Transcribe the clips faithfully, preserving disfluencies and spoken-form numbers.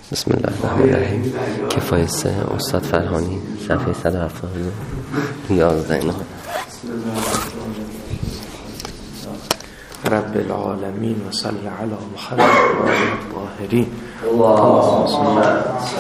بسم الله الرحمن الرحیم. کفایه سه استاد فرهانی صفحه صد و هفتاد و یازده. رب العالمین و صلی علی محمد و آله الطاهرین. اللهم صل.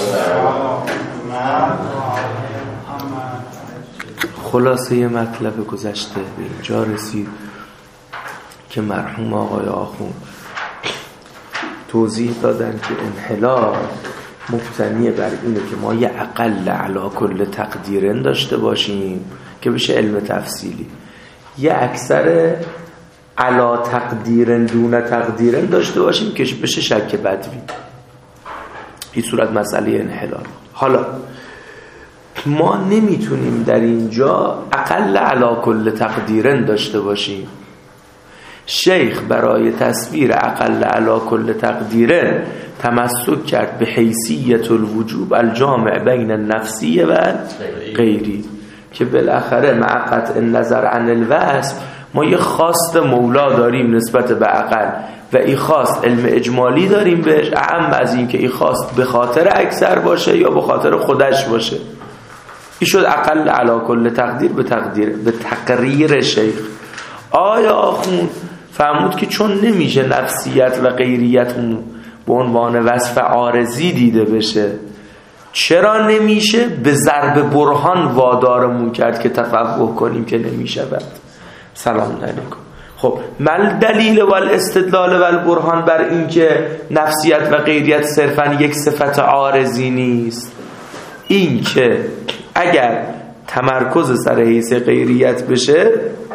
خلاصه مطلب گذشته به اینجا رسید که مرحوم آقای آخوند توضیح دادن که انحلال مبتنی بر اینه که ما یه اقل علی کل تقدیرن داشته باشیم که بشه علم تفصیلی، یه اکثر علی تقدیرن دون تقدیرن داشته باشیم که بشه شک بدوی. این صورت مسئله انحلال. حالا ما نمیتونیم در اینجا اقل علی کل تقدیرن داشته باشیم. شیخ برای تصویر اقل علی کل تقدیرن تمسک کرد به حیثیت الوجوب الجامع بین النفسی و غیری که بالاخره مع قطع النظر عن الوصف ما یه خواست مولا داریم نسبت به اقل و این خواست علم اجمالی داریم بهش، اهم از این که این خواست به خاطر اکثر باشه یا به خاطر خودش باشه. این شد اقل علی کل تقدیر به تقدیر به تقریر شیخ. آیا آخوند فهمود که چون نمیشه نفسیت و غیریت به عنوان وصف عارضی دیده بشه، چرا نمیشه؟ به ضرب برهان وادارمون کرد که تفوه کنیم که نمیشه. بعد سلام علیکم. خب مل دلیل و الاستدلال و البرهان بر این که نفسیت و غیریت صرفا یک صفت عارضی نیست، این که اگر تمرکز سر حیث غیریت بشه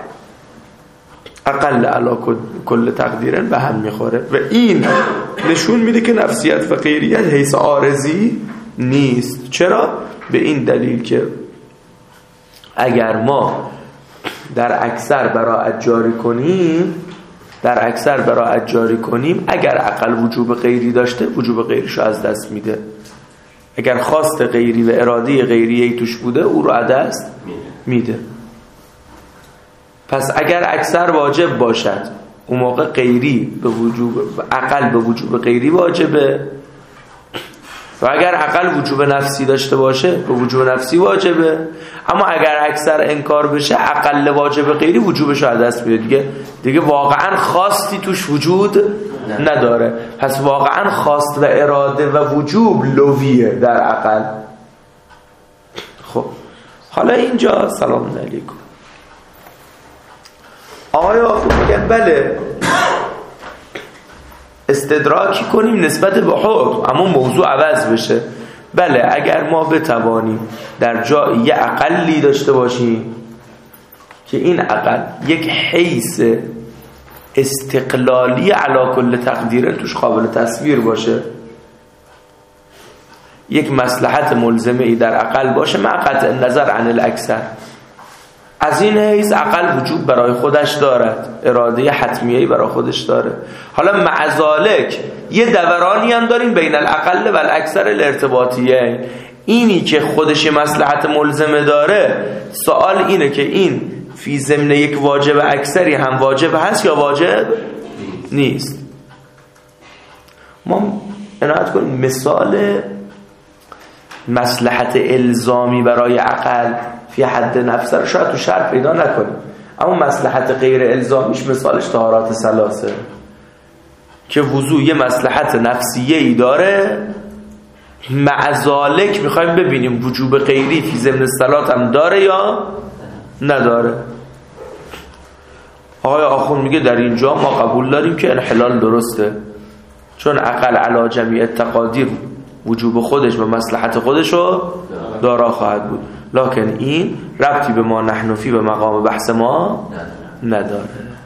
اقل علی کل تقدیرن به هم میخوره و این نشون میده که نفسیت و غیریت حیث عارضی نیست. چرا؟ به این دلیل که اگر ما در اکثر براعت جاری کنیم در اکثر براعت جاری کنیم اگر اقل وجوب غیری داشته وجوب غیریشو از دست میده. اگر خواست غیری و اراده غیری توش بوده او رو از دست میده. پس اگر اکثر واجب باشد اون موقع غیری به وجوب اقل به وجوب غیری واجبه و اگر اقل وجوب نفسی داشته باشه به وجوب نفسی واجبه. اما اگر اکثر انکار بشه اقل واجب غیری وجوبش رو از دست میده. دیگه دیگه واقعا خواستی توش وجود نداره. پس واقعا خواست و اراده و وجوب لویه در اقل. خب حالا اینجا سلام علیکم آقای آخوند میگن بله استدراکی کنیم نسبت به حکم اما موضوع عوض بشه. بله اگر ما بتوانیم در جای یه اقلی داشته باشیم که این اقل یک حیث استقلالی علی کل تقدیر توش قابل تصویر باشه، یک مصلحت ملزمه ای در اقل باشه مع قطع نظر عن الاکثر، از این حیث اقل وجود برای خودش دارد، اراده حتمیه‌ای برای خودش داره. حالا مع ذالک یه دورانی هم داریم بین الاقل و الاکثر الارتباطیه، اینی که خودش مصلحت ملزمه داره. سوال اینه که این فی ضمن یک واجب اکثری هم واجب هست یا واجب نیست. ما عنایت کنیم مثال مصلحت الزامی برای اقل فی حد نفس رو شاید تو شرط پیدا نکنیم، اما مصلحت غیر الزامیش مثالش طهارت ثلاثه که وضو یه مصلحت نفسیه ای داره. مع ذالک میخوایم ببینیم وجوب غیری فی ضمن الصلات هم داره یا نداره. آقای آخوند میگه در اینجا ما قبول داریم که انحلال درسته، چون اقل علی جمیع تقادیر وجوب خودش و مصلحت خودشو دارا خواهد بود، لکن این ربطی به ما نحنفی به مقام بحث ما نداره.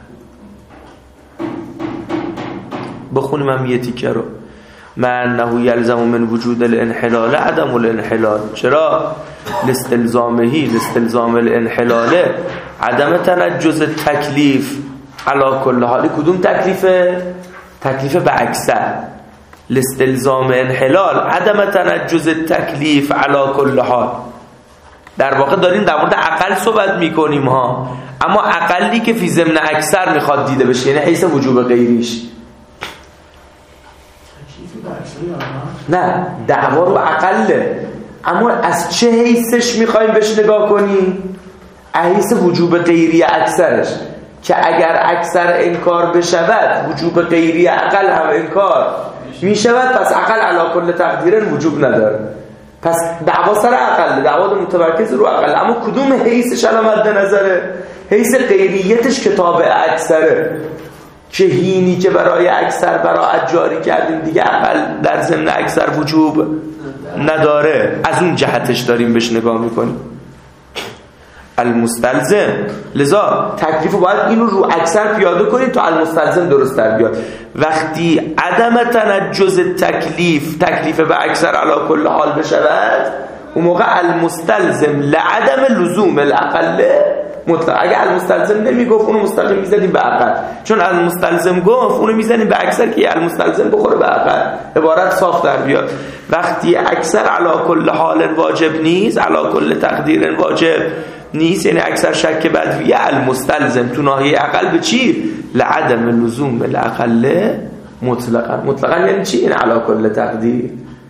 بخونیم هم یه تیکه رو. من انه یلزم من وجود الانحلال عدم الانحلال. چرا؟ لاستلزامهی لاستلزام الانحلال عدم تنجز تکلیف علی کل حال. کدوم تکلیفه؟ تکلیف به اکثر. لاستلزام انحلال عدم تنجز تکلیف علی کل حال. در واقع داریم در مورد اقل صحبت میکنیم ها، اما اقلی که فی ضمن اکثر میخواد دیده بشه، یعنی حیث وجوب غیریش. نه دعوا رو اقله، اما از چه حیثش میخوایم بهش نگاه کنیم؟ حیث وجوب غیری اکثرش، که اگر اکثر انکار بشود وجوب غیری اقل هم انکار میشود، پس اقل علی کل تقدیر وجوب نداره. پس دعوا سر اقل، دعوا متمرکز رو اقل، اما کدوم حیثش الان مد نظره؟ حیث غیریتش که تابع اکثره، که هینی که برای اکثر براعت جاری کردیم دیگه اقل در ضمن اکثر وجوب نداره، از اون جهتش داریم بهش نگاه میکنیم. المستلزم، لذا تکلیف رو باید اینو رو اکثر پیاده کنید تا المستلزم درست در بیاد. وقتی عدم تنجز تکلیف تکلیف به اکثر علی کل حال بشود، اون موقع المستلزم لعدم لزوم الاقل مطلق. اگه المستلزم نمیگفت اونو مستقیم میزنیم به اقل، چون المستلزم گفت اونو میزنیم به اکثر که المستلزم بخوره به اقل، عبارت صاف در بیاد. وقتی اکثر علی کل حال واجب نیست، علی کل تقدیر واجب نیست، یعنی اکثر شک بدویه، المستلزم تو ناحیه اقل به چی؟ لعدم لزوم الاقل مطلقا. مطلقا یعنی چی؟ این علی کل تقدیر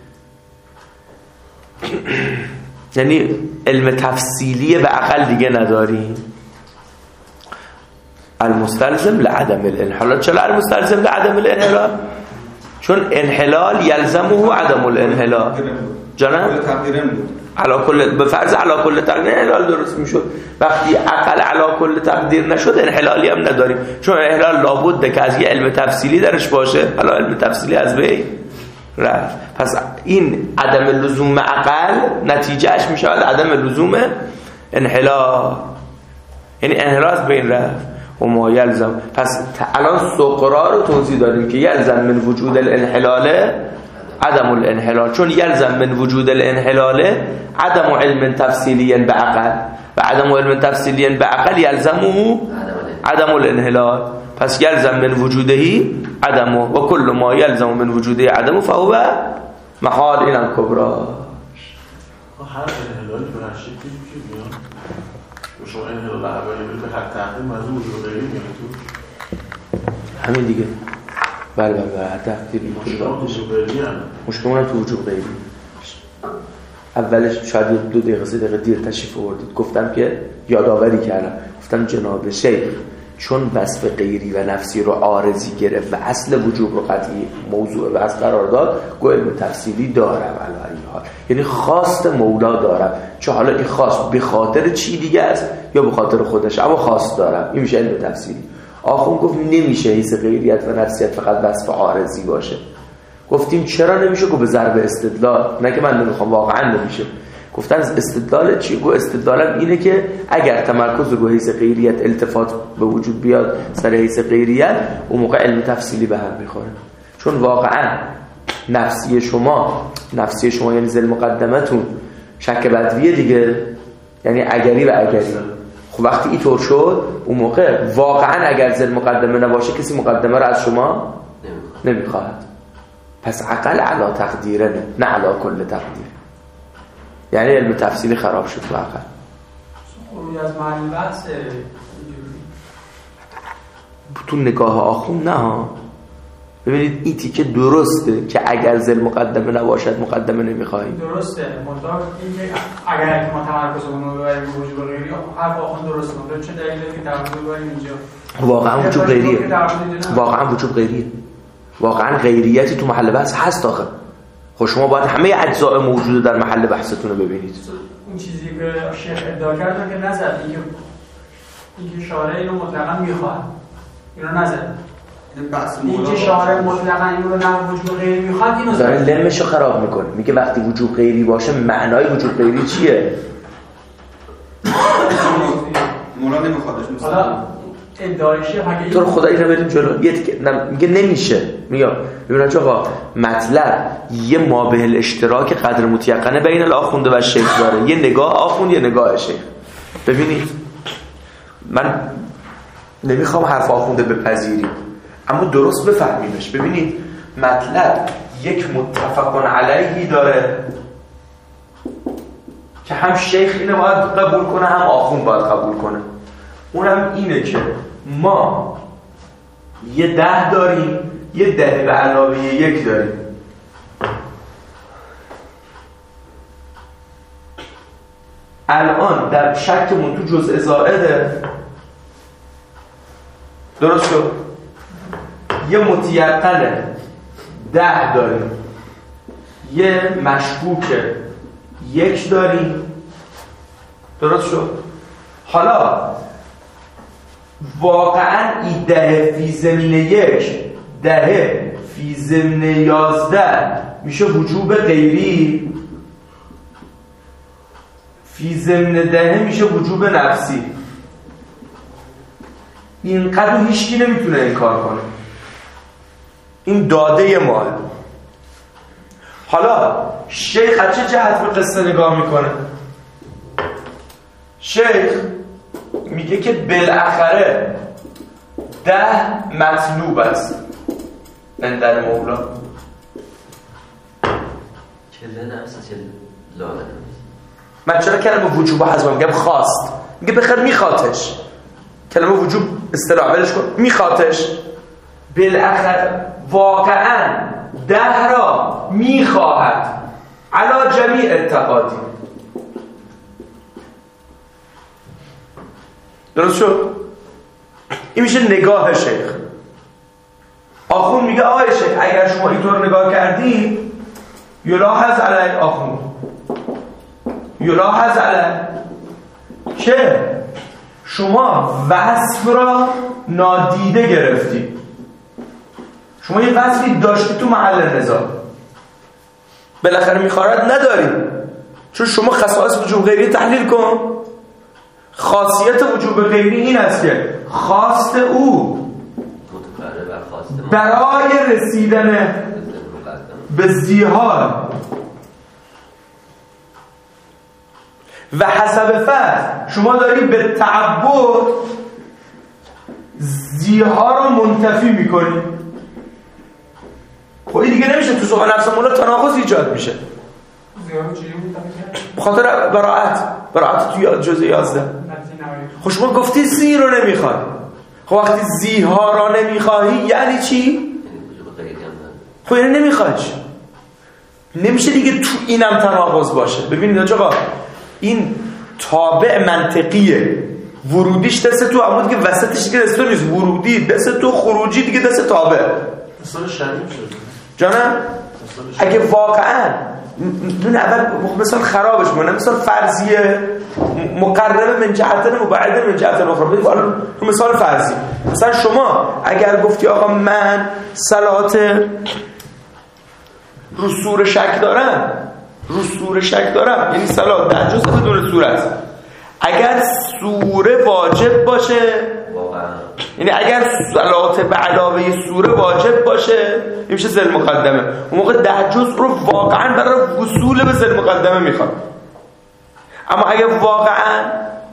یعنی علم تفصیلی به اقل دیگه نداریم. المستلزم لعدم الانحلال. چرا المستلزم لعدم الانحلال؟ چون انحلال یلزمه عدم الانحلال. جانم؟ علا کل به فرض علا کل تقدیر انحلال درست میشد. وقتی اقل علا کل تقدیر نشد انحلالی هم نداریم، چون انحلال لابد که از یه علم تفصیلی درش باشه، حالا علم تفصیلی از بین رفت. پس این عدم لزوم اقل نتیجهش میشود عدم لزوم انحلال، یعنی انحلال از بین رفت و ما یلزم. پس الان سقرا رو توضیح دادیم که یلزم من وجود الانحلال عدم الانحلال، چون یلزم من وجود الانحلال عدم علم تفصیلی به عقل و عدم علم تفصیلی به عقل یلزمه عدم الانحلال. پس یلزم من وجودهی عدم و کل ما یلزم من وجوده عدم فهو محال اینم کبرا. هر انحلالی به هر شکلی که میان و شما انحلال اولی به حد تقدیم از وجود غیری میان تو همین دیگه. بله بله بله تقدیری مشکل هم تو وجود غیری. اولش شاید دو دقیقه سه دقیقه دیر تشریف آوردید، گفتم که یادآوری کردم، گفتم جناب شیخ چون وصف غیری و نفسی رو عارضی گرفت و اصل وجوب رو قطعی موضوع و از قرار داد، گو علم تفصیلی دارم علی حال، یعنی خواست مولا دارم، چه حالا این خواست به خاطر چی دیگه است یا به خاطر خودش، اما خواست دارم، این میشه علم تفصیلی. آخون گفت نمیشه حیث غیریت و نفسیت فقط وصف عارضی باشه. گفتیم چرا نمیشه؟ گفت به ضرب استدلال، نه که من نمیخوام، واقعا نمیشه. گفتن استدلال چی؟ گفت استدلالم اینه که اگر تمرکز رو حیث غیریت التفات به وجود بیاد سر حیث غیریت، اون موقع علم تفصیلی به هم میخوره، چون واقعا نفسی شما نفسی شما یعنی ذل مقدمتون شک بدویه دیگه، یعنی اگری و اگری. خب وقتی اینطور شد اون موقع واقعا اگر ذل مقدمه نباشه کسی مقدمه رو از شما نمیخواهد. پس عقل علا تقدیره نه نه علا کل تقدیر، یعنی علم تفصیلی خراب شد تو عقل. خروج از معنی بحث تو نگاه آخون نه ها. ببینید این تیکه درسته که اگر ذل مقدمه نباشد مقدمه نمیخواهیم، درسته. منطقه این که اگر ما تمرکزمون رو ببریم وجوب غیری، حرف آخون درسته. مطلب چه دلیلی که تمرکز ببریم اینجا واقعا وجوب غیریه، واقعا وجوب غیریه، واقعا غیریتی تو محل بحث هست آخه. خب شما باید همه اجزاء موجوده در محل بحثتون رو ببینید. اون چیزی که شیخ ادعا کرد که نزد، اینکه اینکه شارع اینو مطلقاً میخواد، اینو نزد. اینکه شارع مطلقاً اینو رو نه وجوب غیری میخواد، اینو داره لمش رو خراب میکنه. میگه وقتی وجوب غیری باشه معنای وجوب غیری چیه؟ مولا نمیخوادش مثلا ادعایشه اگه تو رو خدا اینو بریم جلو. میگه نمیشه. میگم ببینم چه آقا مطلب یه مابه الاشتراک قدر متیقنه بین الاخونده و شیخ داره، یه نگاه آخوند یه نگاه شیخ. ببینید من نمیخوام حرف آخونده بپذیریم اما درست بفهمیمش. ببینید مطلب یک متفق علیهی داره که هم شیخ اینو باید قبول کنه هم آخوند باید قبول کنه. اونم اینه که ما یه ده داریم، یه ده به علاوه یک داریم. الان در شکمون تو جزء زائده، درست شد؟ یه متیقنه ده داریم، یه مشکوکه یک داریم، درست شد؟ حالا واقعا این ده فی ضمن یک ده فی ضمن یازده میشه وجوب غیری، فی ضمن ده میشه وجوب نفسی. اینقدر هیچکی نمیتونه این کار کنه، این داده مال. حالا شیخ از چه جهت به قصه نگاه میکنه؟ شیخ میگه که بالاخره ده مطلوب است اندر مولا. چله نفس چله لاله. من چرا کلمه وجوب حذف میگم؟ خواست، میگه بخیر میخواتش. کلمه وجوب اصطلاح ولش کن، میخواتش. بالاخره واقعا ده را میخواهد علا جمیع اعتقادی. درست شد؟ این میشه نگاه شیخ. آخوند میگه آقای شیخ اگر شما اینطور نگاه کردی یلاحظ علی آخوند یلاحظ علی که شما وصف را نادیده گرفتی. شما یه وصفی داشتی تو محل نزاع، بالاخره میخواد نداری، چون شما خصائص وجوب غیری تحلیل کن. خاصیت وجوب غیری این است که خواست او برای رسیدن به زیحال و حسب فرض شما داری به تعبد زیها رو منتفی میکنی. خب این دیگه نمیشه، تو سوال نفس مولا تناقض ایجاد میشه. بخاطر براعت براعت توی جزء یازده. خب شما گفتی زی رو نمیخوای، خب وقتی زی ها را نمیخواهی یعنی چی؟ خب یعنی نمیخوایش. نمیشه دیگه تو اینم تناقض باشه. ببینید آقا این تابع منطقیه، ورودیش دست تو، اما دیگه وسطش دیگه دست تو نیست. ورودی دست تو، خروجی دیگه دست تابع. مثال شریف شده جانم اگه واقعا دون اول مثال خرابش مونه، مثال فرضیه مقربه من جهت مبعده من جهت اخرى. تو مثال فرضی مثلا شما اگر گفتی آقا من صلات رو سور شک دارم، رو سور شک دارم یعنی صلات در جزء بدون صورت، اگر سوره واجب باشه واقعا، یعنی اگر صلات به علاوه سوره واجب باشه این میشه ذل مقدمه. اون موقع ده جزء رو واقعا برای وصول به ذل مقدمه میخواد. اما اگر واقعا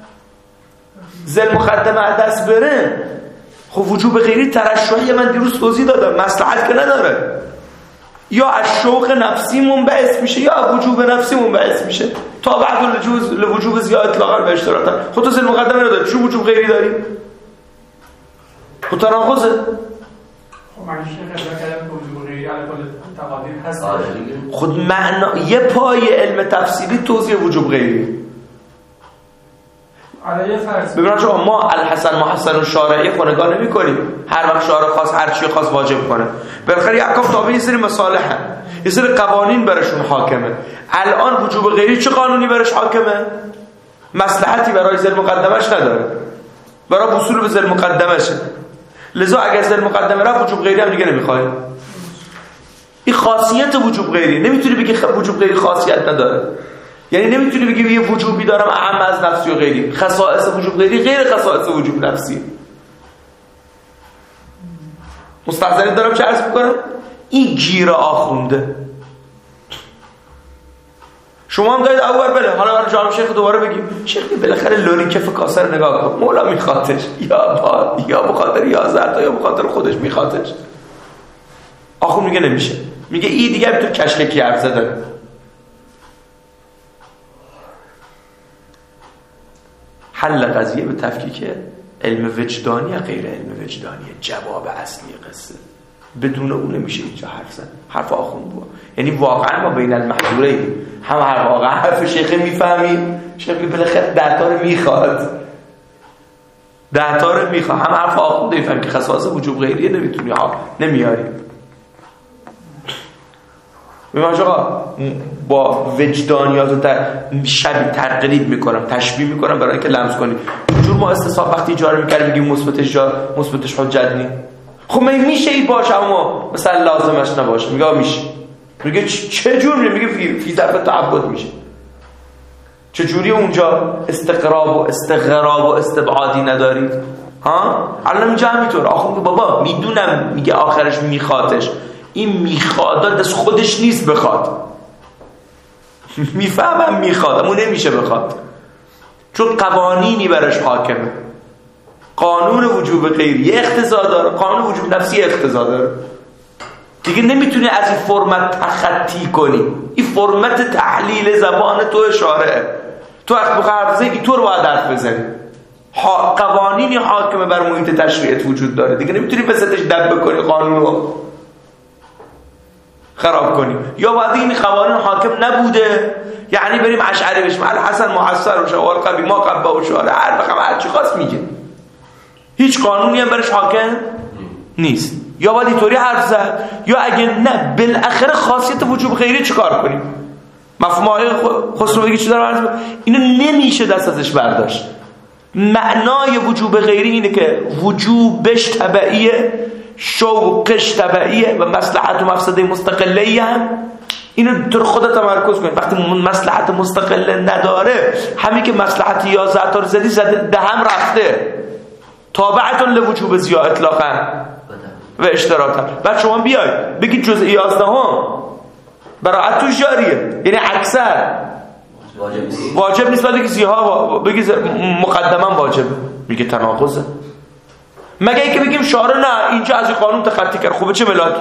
ذل مقدمه از دست بره، خب وجوب غیری ترشحی من دیروز توضیح دادم مصلحت که نداره، یا از شوق نفسی منبعث میشه یا وجوب نفسی منبعث میشه. تا بعد الوجوز لوجوب زیاد اطلاقا به اشتراطا. خود تو ذل مقدمه نداری، چه وجوب غیری داری؟ خود تناقضه. خب معنیش خیلی کردم که وجوب غیری علی کل تقادیر هست. خود معنا یه پای علم تفصیلی توضیح وجوب غیری. علیه فرض ببینید شما ما الحسن محسن و شارعی خونگاه نمی کنیم هر وقت شارع خاص هر چی خاص واجب کنه. بالاخره یکم تابع یه سری مصالحه، یه سری قوانین برشون حاکمه. الان وجوب غیری چه قانونی برش حاکمه؟ مصلحتی برای ذل مقدمش نداره، برای وصول به ذل مقدمشه. لذا اگر ذل مقدمه رفت وجوب غیری هم دیگه نمیخوای. این خاصیت وجوب غیری. نمیتونی بگی وجوب غیری خاصیت نداره، یعنی نمیتونی بگی یه وجوبی دارم اعم از نفسی و غیری. خصائص وجوب غیری غیر خصائص وجوب نفسی. مستحضرین دارم چه عرض میکنم؟ این گیر آخونده. شما هم دارید اول بله حالا برای جانب شیخ دوباره بگیم شیخ بالاخره لولی کف کاسه رو نگاه کن، مولا میخوادش یا با یا بخاطر یازده تا یا بخاطر خودش میخوادش. آخون میگه نمیشه، میگه این دیگه تو کشلکی حرف زدن. حل قضیه به تفکیک علم وجدانی یا غیر علم وجدانی. جواب اصلی قصه بدون اون نمیشه اینجا حرف زد. حرف آخوند بود، یعنی واقعا ما بین المحظورین هم هر واقعا حرف شیخ میفهمیم، شیخ بالاخره ده تا رو میخواد، ده تا رو میخواد، هم حرف آخوند میفهمیم که خصائص وجوب غیریه نمیتونی ها نمیاری. میگم آقا با وجدانیات شبیه تقلید میکنم، تشبیه میکنم برای اینکه لمس کنیم. اینجور ما استصحاب وقتی اجاره میکردیم بگیم مثبتش جا مثبتش حجت نی. خب میشه این باشه اما مثلا لازمش نباشه. میگه میشه. میگه چه جور میگه فی فی ظرف تعبد میشه. چه جوری اونجا استقراب و استغراب و استبعادی ندارید؟ ها؟ الان اینجا همینطور. آخه بابا میدونم میگه آخرش میخوادش. این میخواد دست خودش نیست بخواد. میفهمم میخواد اما نمیشه بخواد، چون قوانینی برش حاکمه. قانون وجوب غیری اقتضا داره، قانون وجوب نفسی اقتضا داره. دیگه نمیتونی از این فرمت تخطی کنی. این فرمت تحلیل زبان تو اشاره. تو وقت بخواه حرف بزنی این طور باید حرف بزنی. قوانینی حاکمه بر محیط تشریعت وجود داره. دیگه نمیتونی بسطش دب بکنی قانون رو خراب کنیم. یا باید این قوانین حاکم نبوده، یعنی بریم اشعری بشیم الحسن محسر و شوال قبی ما قبه و شوال هر بخم هر چی خواست میگه، هیچ قانونی هم برش حاکم نیست. یا باید اینطوری حرف زد، یا اگه نه بالاخره خاصیت وجوب غیری چیکار کنیم؟ مفهوم آقای خسرو بگی چی دارم؟ اینو نمیشه دست ازش برداشت. معنای وجوب غیری اینه که وجوبش تبعیه، شوقش تبعیه و مصلحت و مفسده مستقلیه. هم اینو تو خودت تمرکز کن. وقتی مصلحت مستقله نداره، همین که مصلحت یازده تا رو زدی زده ده هم رفته. تابعتون لوجوب زیا اطلاقا و اشتراطا. بعد شما بیاید بگید جزء یازده هم براعت توش جاریه، یعنی اکثر واجب نیست. واجب نیست بعد که زیها بگید مقدما واجبه. میگه تناقضه. مگه اینکه بگیم شارع نه اینجا از این قانون تخطی کرد. خوبه چه ملاکی؟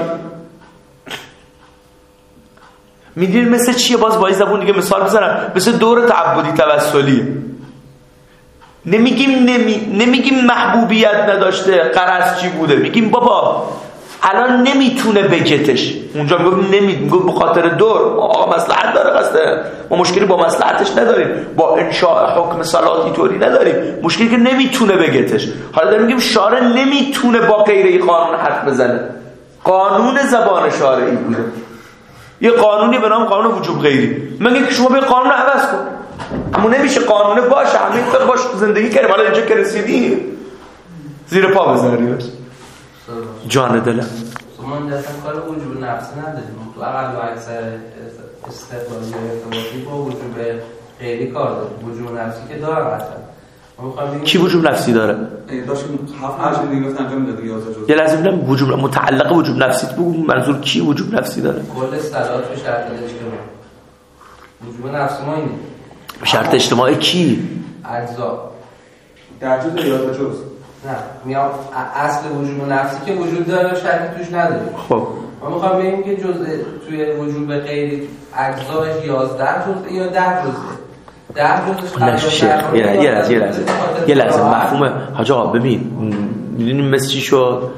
میدونید مثل چیه؟ باز با این زبون دیگه مثال بزنم. مثل دور تعبدی توسلیه. نمیگیم نمی... نمیگیم محبوبیت نداشته غرض چی بوده، میگیم بابا الان نمیتونه بگتش. اونجا میگم نمی میگم به خاطر دور آقا مصلحت داره، قصده ما مشکلی با مصلحتش نداریم، با انشاء حکم صلاتی طوری نداریم، مشکلی که نمیتونه بگتش. حالا داریم میگیم شارع نمیتونه با غیر این قانون حرف بزنه. قانون زبان شارعی بوده، یه قانونی به نام قانون وجوب غیری. میگه که شما به قانون عوض کن، اما نمیشه قانون باشه همین طور باش زندگی کردیم. حالا اینجا که رسیدیم زیر پا بذاری جان دلم. ما اصلا کار وجوب نفسی نداریم. تو اقل و اکثر استقلالی ارتباطی با وجوب غیری کار داریم. وجوب نفسی که داره اصلا. کی وجوب نفسی داره؟ داشتیم هفت هشت دیگه انجام میدادیم یازده جزء. یه لازم بودم وجوب متعلق وجوب نفسی بگو منظور کی وجوب نفسی داره؟ کل صلات به شرط اجتماعی. وجوب نفسی ما اینه. به شرط اجتماعی کی؟ اجزا. در جزء یازده جزء. نه میام اصل وجوب نفسی که وجود داره شرطی توش نداره. خب ما میخوام بگیم که جزء توی وجوب غیری اجزاش یازده جزء یا ده جزء. ده جزء یه لحظه یه لحظه یه لحظه یه لحظه مفهومه حاج آقا. ببین میدونیم مثل چی شد؟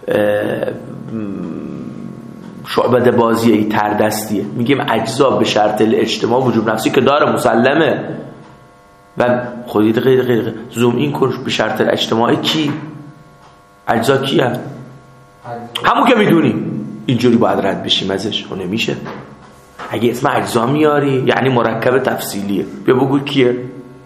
شعبده بازیه ای تردستیه. میگیم اجزا به شرط اجتماع وجوب نفسی که داره مسلمه و خودی غیر غیر زوم این کن به شرط اجتماعی کی؟ اجزا کی هم؟ همون که میدونیم اینجوری باید رد بشیم ازش. خب نمیشه. اگه اسم اجزا میاری یعنی مرکب تفصیلیه. بیا بگو کیه؟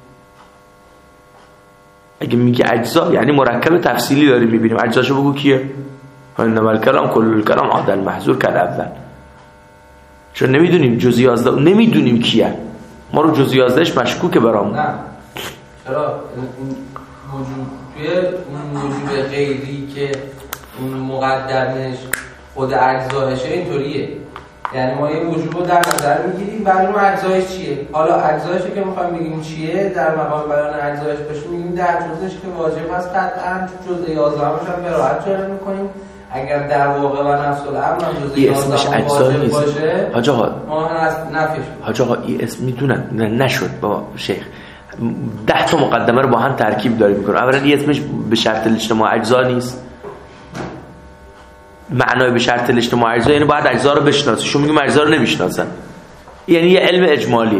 اگه میگه اجزا یعنی مرکب تفصیلی داری میبینیم. اجزاشو بگو کیه؟ انما الکلام کل الکلام عادل محظور کل اول. چون نمیدونیم جزء یازده نمیدونیم کیه. ما رو جزء یازدهش مشکوکه برامون. نه چرا وجود توی وجود غیری که اون مقدمش خود اجزایشه اینطوریه. یعنی ما یه وجود رو در نظر میگیریم برای اون اجزایش چیه. حالا اجزایش که میخوایم بگیم چیه در مقام بیان اجزایش باشه میگیم در جزش که واجب هست قطعا جزء یازده همش هم به راحت جاری میکنیم. اگر در واقع و نفس الامر هم جزء یازده هم واجب باشه حاج آقا ما نفیش حاج آقا این اسم میدونن نشد با شیخ ده تا مقدمه رو با هم ترکیب داریم میکنه. اولا این اسمش به شرط اجتماع اجزا نیست. معنای به شرط الاجتماع اجزا یعنی باید اجزا رو بشناسه. شما میگیم اجزا رو نمیشناسن، یعنی یه علم اجمالیه.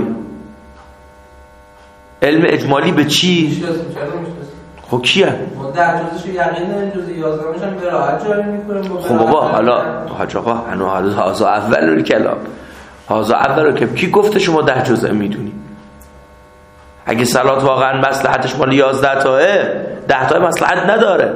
علم اجمالی به چی؟ خب کیه؟ ما در جزش یقین داریم، جز یازدهمش هم به راحت جاری میکنیم. خب بابا حالا حاج آقا هنوز هازا اول کلام، هازا اول که کی گفته شما ده جزء میدونی؟ اگه صلات واقعا مصلحتش مال یازده تاه، ده تا مصلحت نداره.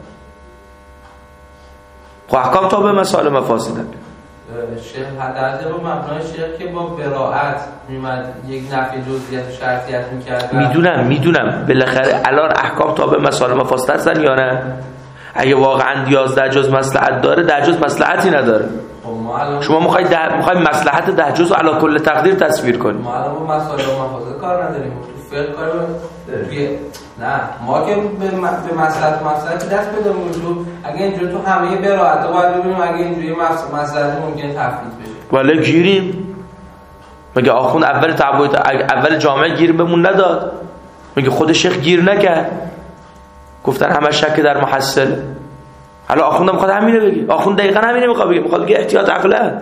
خب احکام تا به مسائل مفاسدن. شیخ حداقل با مبنای شیخ که با براءت میمد یک نفی جزئیات و شرطیت میکرد. میدونم میدونم بالاخره الان احکام تا به مسائل مفاسد هستن یا نه؟ اگه واقعا یازده جز مصلحت داره، ده جز مصلحتی نداره. شما میخواید ده میخواید مصلحت ده جز رو علی کل تقدیر تصویر کنید. ما الان با مسائل مفاسد کار نداریم، تو فقه کار داریم. نه ما که به به مصلحت مصلحت دست پیدا می‌کنیم. اگه اینجوری تو همه براءت باید ببینیم، اگه اینجوری مصلحت ممکن تفویض بشه. ولی گیریم. مگه آخوند اول تعبویت اول جامعه گیر بهمون نداد؟ مگه خود شیخ گیر نکرد؟ گفتن همه شک در محصل. حالا آخوند میخواد همینه بگه. آخوند دقیقاً همینه میخواد بگه. میخواد بگه احتیاط عقله.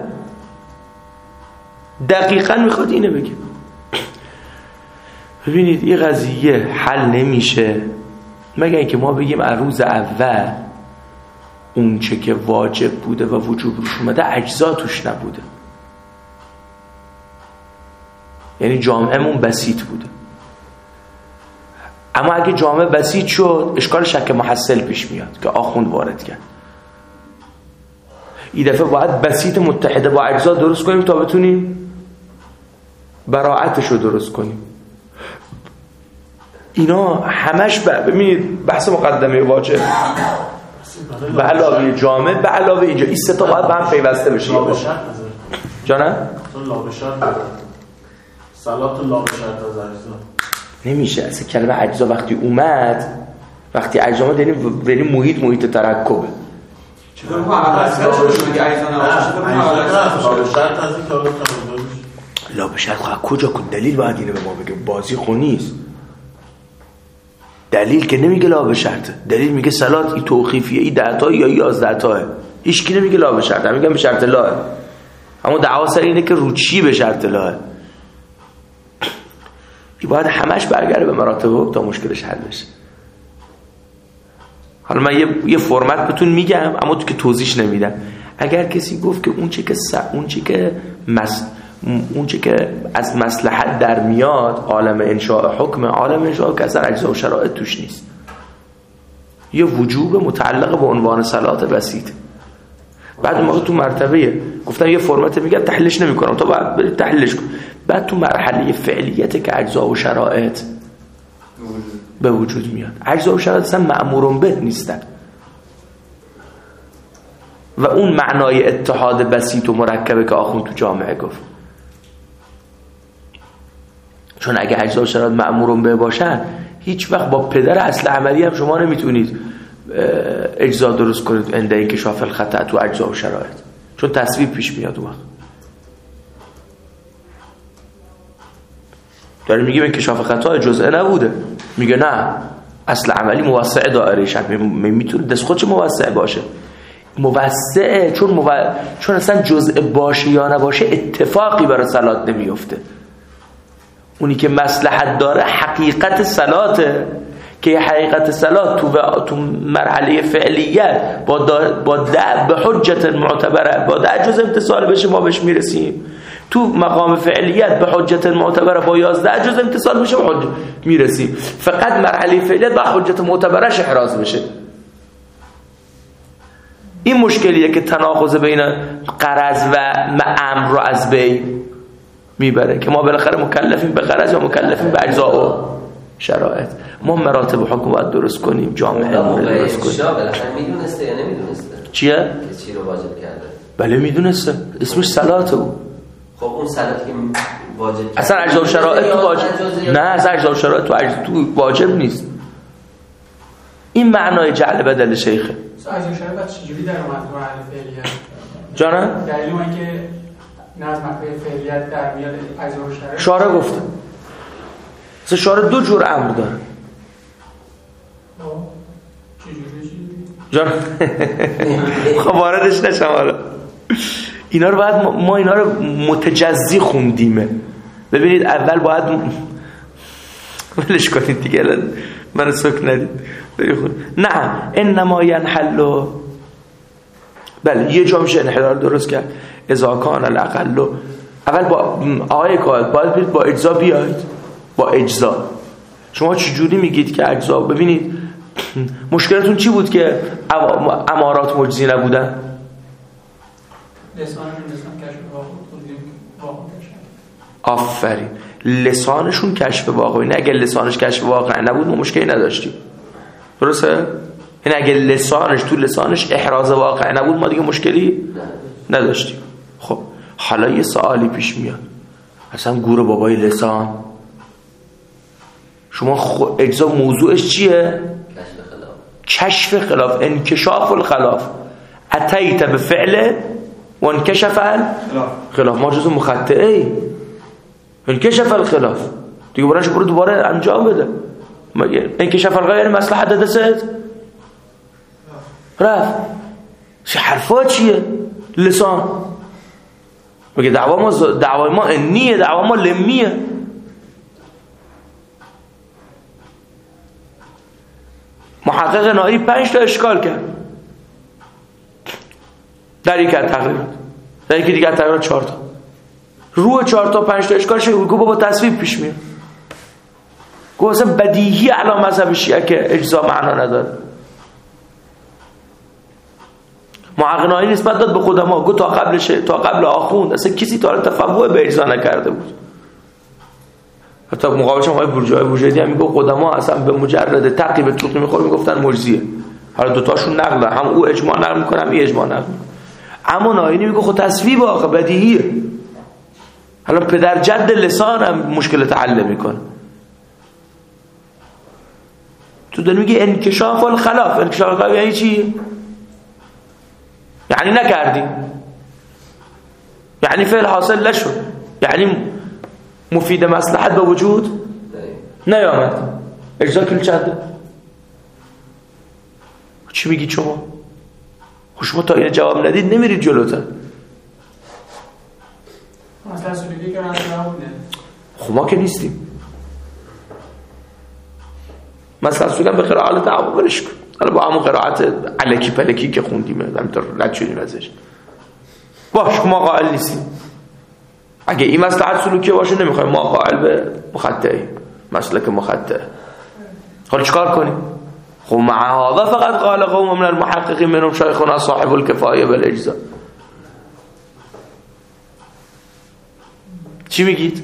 دقیقاً میخواد اینه بگه. ببینید این قضیه حل نمیشه مگر اینکه ما بگیم از روز اول اون چه که واجب بوده و وجوب روش اومده اجزا توش نبوده، یعنی جامعهمون بسیط بوده. اما اگه جامعه بسیط شد اشکال شک محصل پیش میاد که آخوند وارد کرد. این دفعه باید بسیط متحده با اجزا درست کنیم تا بتونیم براءتش رو درست کنیم. اینا همش ببینید بحث مقدمه واجب به علاوه جامع به علاوه اینجا این سه تا باید به هم پیوسته بشه. جانم لا به شرط صلات لا به شرط از اجزا نمیشه. اصلا کلمه اجزا وقتی اومد وقتی اجزا اومد یعنی یعنی محیط محیط ترکبه. چطور ما اول اصلا شد دیگه اجزا نباشه؟ چطور ما اول لا به شرط از این کارو لا به شرط خب کجا کن دلیل باید اینو به ما بگه؟ بازی خونیست. دلیل که نمیگه لا به شرطه. دلیل میگه صلات ای توقیفیه ای ده تا یا یازده تاه. هیچ کی نمیگه لا به شرطه، میگن به شرط لاه. اما دعوا سر اینه که رو چی به شرط لاه. این باید همش برگرده به مراتب تا مشکلش حل بشه. حالا من یه یه فرمت بهتون میگم اما تو که توضیحش نمیدم. اگر کسی گفت که اون چه که س... اون چه که مس... اون چه که از مصلحت در میاد عالم انشاء حکم عالم انشاء که اصلا اجزا و شرایط توش نیست، یه وجوب متعلق به عنوان صلات بسیط. بعد موقع تو مرتبه گفتم یه فرمت میگم تحلیلش نمیکنم تا بعد برید تحلیلش کن. بعد تو مرحله فعلیت که اجزا و شرایط به وجود میاد. اجزا و شرایط اصلا مأمورون به نیستن و اون معنای اتحاد بسیط و مرکبه که آخوند تو جامعه گفت. چون اگه اجزا و شرایط مأمورون به باشن هیچ وقت با پدر اصل عملی هم شما نمیتونید اجزا درست کنید عند انکشاف الخطأ تو اجزا و شرایط، چون تصویب پیش میاد. اون وقت داره میگه انکشاف خطا جزء نبوده، میگه نه اصل عملی موسع دائره شد، میتونه دست خودش موسع باشه. موسع چون مو... چون اصلا جزء باشه یا نباشه اتفاقی برای صلات نمیفته. اونی که مصلحت داره حقیقت صلاته که حقیقت صلات تو تو مرحله فعلیت با دا... با دا... به حجت معتبره با ده جز امتصال بشه ما بهش میرسیم. تو مقام فعلیت به حجت معتبره با یازده جز امتصال بشه به حجت میرسیم. فقط مرحله فعلیت با حجت معتبرش احراز بشه. این مشکلیه که تناقض بین غرض و امر رو از بین میبره که ما بالاخره مکلفیم به غرض یا مکلفیم به اجزا و شرایط. ما مراتب حکم باید درست کنیم، جامعه رو درست کنیم. اشیا بالاخره میدونسته یا نمیدونسته چیه؟ که چی رو واجب کرده؟ بله میدونسته، اسمش صلاته. او خب اون صلاتی که واجب کرده اصلا اجزا و شرایط تو واجب نه، اصلا اجزا و شرایط تو اجزا تو واجب نیست. این معنای جعل بدل شیخه. اجزا و شرایط چجوری در اومد تو مرحله فعلیت؟ جانم؟ دلیل اینکه نه از مرحله فعلیت در میاد اجزا و شرایط شارع گفته. اصلا شارع دو جور امر داره. چجوری چی؟ جان خب واردش نشم. حالا اینا رو باید ما اینا رو متجزی خوندیمه. ببینید اول باید ولش کنید دیگه، من سوک ندید نه. انما ینحل، بله یه جا میشه انحلال درست کرد. اذا کان الاقل، اول با آیه قائد باید برید با اجزا بیاید، با اجزا. شما چجوری میگید که اجزا؟ ببینید مشکلتون چی بود که امارات مجزی نبودن؟ لسانشون لسان کشف واقع بود. آفرین، لسانشون کشف واقعی. نه اگه لسانش کشف واقعی نبود ما مشکلی نداشتیم، درسته؟ این اگه لسانش تو لسانش احراز واقعی نبود ما دیگه مشکلی نداشتیم. خب حالا یه سوالی پیش میاد، اصلا گور بابای لسان شما خو... اجزا موضوعش چیه؟ کشف خلاف، کشف خلاف، انکشاف الخلاف. اتیت به فعل و انکشف الخلاف، ما جزو مخطئه ای. انکشف الخلاف دیگه برنش برو دوباره انجام بده. انکشف الغیر مصلحت دست رفت. چه حرفا چیه؟ لسان میگه دعوا ما دعوا ما انیه، دعوا ما لمیه. محقق نایی پنج تا اشکال کرد در یک از تقریرات، در یکی دیگه تقریرات چهار تا. روی چهار تا پنج تا اشکالش گفت بابا تصویب پیش میاد. گفت اصلا بدیهی علی مذهب شیعه که اجزا معنا نداره. محقق نایی نسبت داد به قدما، گفت تا قبلش تا قبل آخوند اصلا کسی تا حالا تفوه به اجزا نکرده بود. حتی مقابلش آقای بورژوای بورژوادی هم میگه قدما اصلا به مجرد تعقیب توقی میخوره میگفتن مجزیه. حالا دوتاشون نقله، هم او اجماع نقل میکنه هم این اجماع نقل میکنه. اما ناینی میگه خود تصویب آقا بدیهیه. حالا پدر جد لسان هم مشکل حل میکنه. تو داری میگه انکشاف الخلاف. انکشاف الخلاف یعنی چی؟ یعنی نکردی، یعنی فعل حاصل نشد، یعنی مفید مصلحت به وجود نیامد. اجزا کل چنده؟ چی میگید شما؟ شما تا این جواب ندید نمیرید جلوتر. مثلا سولیدی که رنجه خب ما که نیستیم. مثلا سولیدی به قرائت تعبو برش کن. حالا با همون قرائت علکی پلکی که خوندیم همینطور رد شدیم ازش. باش ما قائل نیستیم. اگه این مصلحت سلوکی باشه نمیخوایم، ما قائل به مخطئیم، مسلک مخطئ. حالا چیکار کنیم؟ خب مع هذا فقط قال قوم من المحققین منهم شیخنا صاحب الکفایه بالاجزاء. چی میگید؟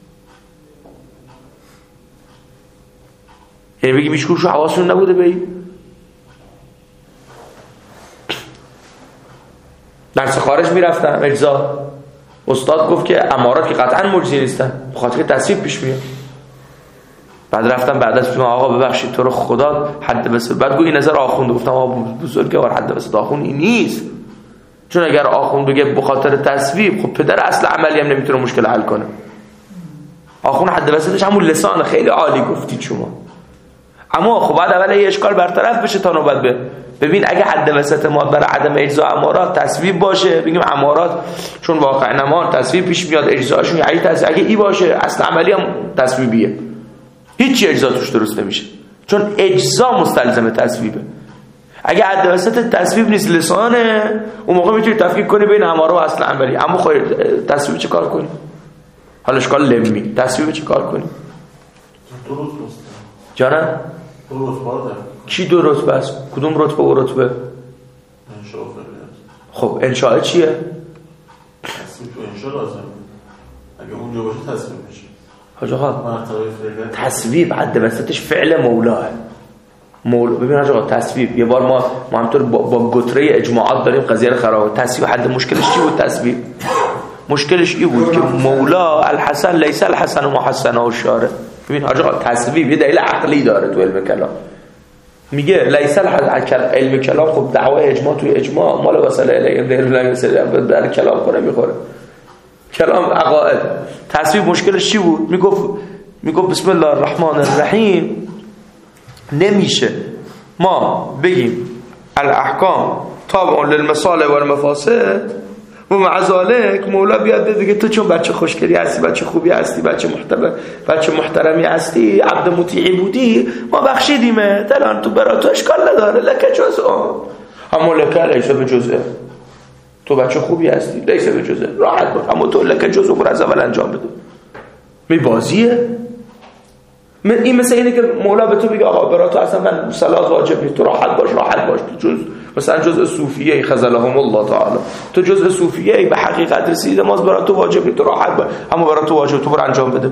یعنی بگیم هیچ کورشو حواسون نبوده به این؟ درس خارج میرفتن اجزا، استاد گفت که امارات که قطعا مجزی نیستن بخاطر که تصویب پیش میاد. بعد رفتم بعد از آقا ببخشید تو رو خدا حد بس، بعد گفت این نظر آخوند. گفتم آقا بزرگوار حد بس آخوند این نیست، چون اگر آخوند بگه بخاطر تصویب خب پدر اصل عملی هم نمیتونه مشکل حل کنه. آخوند حد بسش همون لسان. خیلی عالی گفتید شما، اما خب بعد اول یه اشکال برطرف بشه تا نوبت به ببین اگه حد وسط ما برای عدم اجزا امارات تصویب باشه بگیم امارات چون واقع نما تصویب پیش میاد اجزاشون یعنی تصویب. اگه ای باشه اصل عملی هم تصویبیه، هیچ اجزا توش درست نمیشه چون اجزا مستلزم تصویبه. اگه حد وسط تصویب نیست لسانه اون موقع میتونی تفکیک کنی بین اماره و اصل عملی. اما خیر تصویب چه کار کنی؟ حالا اشکال لمی تصویب چه کار کنی؟ درست است جانم؟ درست باشه. کی درست بس؟ کدوم رتبه و رتبه؟ انشاء خب انشاء چیه؟ تصویب تو انشاء لازم. اگه اونجا باشه تصویب میشه. حاج آقا تصویب حد وسطش فعل مولاه. مولا ببین حاج آقا تصویب یه بار ما ما همطور با, با گتره اجماعات داریم قضیه رو خراب. تصویب حد مشکلش چی بود؟ تصویب مشکلش این بود که مولا الحسن لیس الحسن و محسنه و شاره. ببین حاج آقا تصویب یه دلیل عقلی داره تو علم کلام. میگه لیس الحسن علم کلام خب دعوای اجماع توی اجماع مال وصله الیه در کلام کنه میخوره کلام عقاید. تصویب مشکلش چی بود؟ میگفت میگفت بسم الله الرحمن الرحیم نمیشه ما بگیم الاحکام تابع للمصالح و المفاسد و مع ذلك مولا بیاد دیگه تو چون بچه خوشگلی هستی، بچه خوبی هستی، بچه محترم بچه محترمی هستی، عبد مطیعی بودی، ما بخشیدیمه، الان تو برا تو اشکال نداره، لکه جزء اما لکه لیسه به جزء. تو بچه خوبی هستی، لیسه به جزء، راحت باش، اما تو لکه جزء رو از اول انجام بده. می بازیه. این مثل اینه که مولا به تو بگه آقا برا تو اصلا من صلات واجب نیست، تو راحت باش، راحت باش، تو جز مثلا جزء صوفیه خذلهم الله تعالی، تو جزء صوفیه به حقیقت رسیده، نماز برا تو واجب نیست، تو راحت باش، اما برا تو واجب، تو برو انجام بده.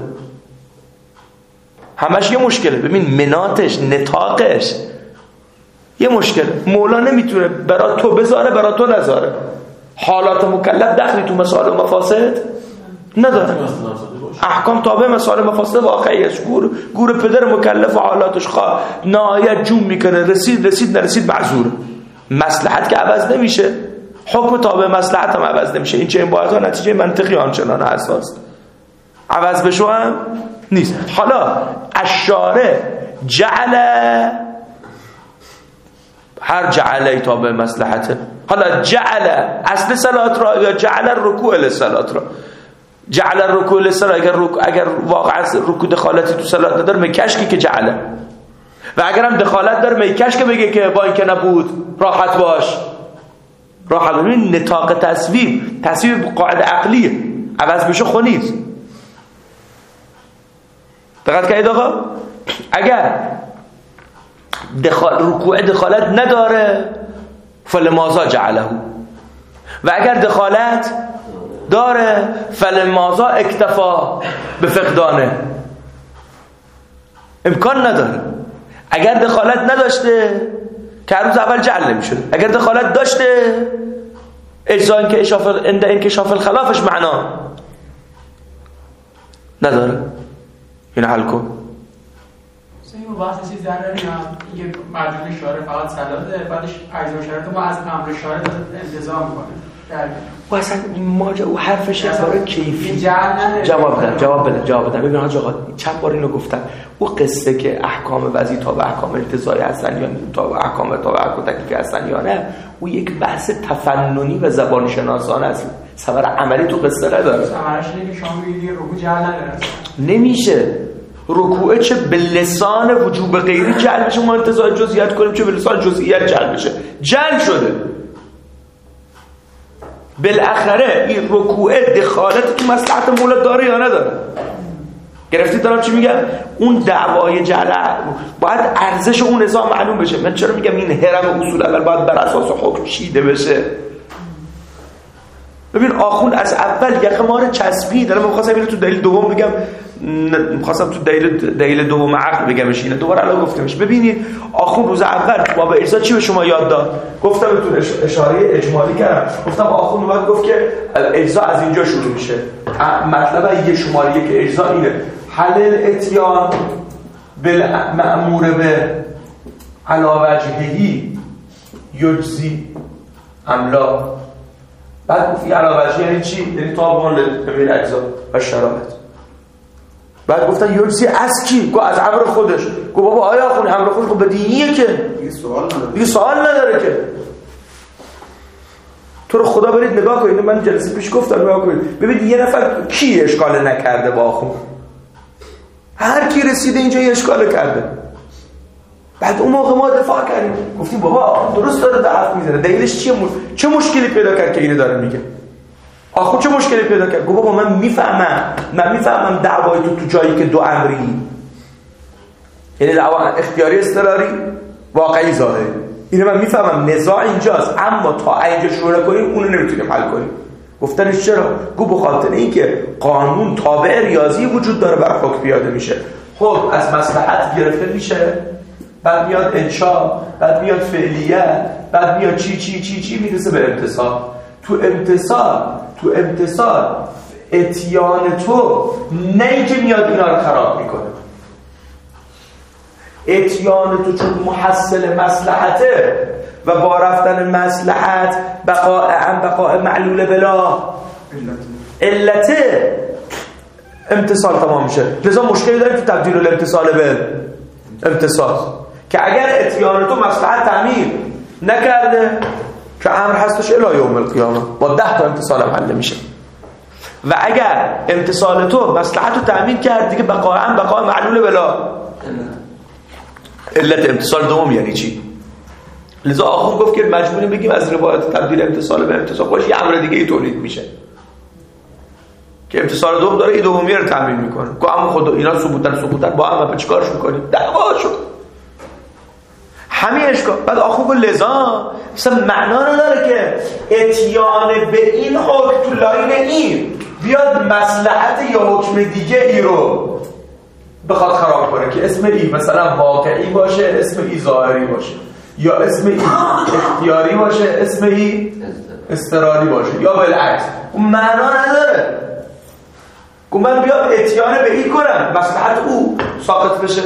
همش یه مشکله. ببین مناتش، نطاقش یه مشکل. مولا نمیتونه برا تو بذاره، برا تو نذاره. حالات مکلف دخلی تو مسائل و مفاسد نداره. احکام تابع مسائل مفاسد واقعی است. گور گور پدر مکلف و حالاتش خواه نهایت جون میکنه، رسید رسید نرسید معذوره. مصلحت که عوض نمیشه، حکم تابع مصلحت هم عوض نمیشه. این چه این باید ها نتیجه منطقی آنچنان اساس عوض بشو هم نیست. حالا الشارع جعل هر جعله تابع مصلحته. حالا جعل اصل صلات را یا جعل رکوع للصلات را. جعل الرکوع للصلاه اگر رکوع اگر واقعا رکوع دخالتی تو صلات نداره میکشکی که جعله، و اگر هم دخالت داره میکش که بگه که با این که نبود راحت باش. راحت ببین نطاق تصویب تصویب قاعده عقلیه، عوض بشه خو نیست. دقت کنید آقا، اگر دخال رکوع دخالت نداره فلماذا جعله، و اگر دخالت داره فلماذا اکتفا به فقدانه. امکان نداره. اگر دخالت نداشته که روز اول جعل نمیشد، اگر دخالت داشته اجزا انکشاف اند انکشاف الخلافش معنا نداره. این حل کن. این بحث چیز در نمیاد. یه مجموعه شارع فقط سلاته، بعدش اجزا شرط ما از امر شارع انتظار میکنه. و اصلا ماجرا و حرفش از برای کیفی جواب بدن جواب بدن جواب بدن ببین حاج آقا چند بار اینو گفتم. او قصه که احکام وضعی تا به احکام التزامی هستن یا تا به احکام تا به احکام تکلیفی هستن یا نه، او یک بحث تفننی و زبان شناسانه است. ثمر عملی تو قصه نداره. ثمرش اینه که شما میگید رکوع جعل نداره. نمیشه. رکوع چه به لسان وجوب غیری جعل بشه ما انتزاع جزئیات کنیم، چه به لسان جزئیات جعل بشه. جعل شده. بالاخره این رکوع دخالت تو مصلحت مولا داره یا نداره؟ گرفتید دارم چی میگم؟ اون دعوای جعل باید ارزش اون نظام معلوم بشه. من چرا میگم این هرم اصول اول باید بر اساس حکم چیده بشه؟ ببین آخوند از اول یخه ما رو چسبید. الان می‌خواستم اینو تو دلیل دوم بگم، می‌خواستم تو دلیل دلیل دوم عقل بگمش، اینو دوباره الان گفتمش. ببینید آخوند روز اول باب ارضا چی به شما یاد داد؟ گفتم بهتون اشاره اجمالی کردم. گفتم آخوند اومد گفت که ارضا از اینجا شروع میشه. مطلب یه شماریه که ارضا اینه: حل الاتیان بالمأمور به علی وجهی یجزی املا. بعد گفت علاوه یعنی چی؟ یعنی تابعون للامیر اجزا و شرایط. بعد گفتن یورسی از کی؟ گفت از امر خودش. گفت بابا آیا خون امر خودش خب بدیهیه که دیگه سوال نداره. دیگه سوال نداره که. تو رو خدا برید نگاه کنید. من جلسه پیش گفتم نگاه کنید. ببینید یه نفر کی اشکال نکرده با آخوند؟ هر کی رسیده اینجا یه اشکال کرده. بعد اون موقع ما دفاع کردیم، گفتیم بابا درست داره ده حرف میزنه، دلیلش چیه؟ مش... چه مشکلی پیدا کرد که اینو داره میگه؟ آخه چه مشکلی پیدا کرد؟ گفت بابا من میفهمم من میفهمم دعوای تو تو جایی که دو امری، یعنی دعوا اختیاری اضطراری واقعی ظاهری، اینو من میفهمم نزاع اینجاست، اما تا اینجا شروع کنیم اونو نمیتونیم حل کنیم. گفتنش چرا؟ گفت به خاطر اینکه قانون تابع ریاضی وجود داره بر حکم پیاده میشه. خب از مصلحت گرفته میشه، بعد میاد انشاء، بعد میاد فعلیه، بعد میاد چی چی چی چی میرسه به امتصال. تو امتصال تو امتصال اتیان تو نه اینکه میاد اینا رو خراب میکنه. اتیان تو چون محصل مصلحته و با رفتن مصلحت بقاء عن بقاء معلول بلا علته امتصال تمام میشه. لذا مشکلی داریم تو تبدیل الامتصال به امتصال، که اگر اتیان تو مصلحت تعمیر نکرده که امر هستش الی یوم القیامه، با ده تا امتصال حل میشه. و اگر امتصال تو مصلحت رو تأمین کرد دیگه بقای هم بقای معلول بلا علت امتصال دوم یعنی چی؟ لذا آخون گفت که مجبوریم بگیم از روایت تبدیل امتصال به امتصال باشه یه امر دیگه ای تولید میشه که امتصال دوم داره ای دومی رو تأمین میکنه که اما خود اینا ثبوتن ثبوتن با هم به چیکارش میکنیم دعوا شد همین اشکال. بعد آخون گفت لذا مثلا معنا نداره که اتیان به این حکم تو لاین این بیاد مصلحت یا حکم دیگه ای رو بخواد خراب کنه که اسم ای مثلا واقعی باشه اسم ای ظاهری باشه یا اسم ای اختیاری باشه اسم ای اضطراری باشه یا بالعکس. اون معنا نداره که من بیام اتیان به این کنم مصلحت او ساقط بشه.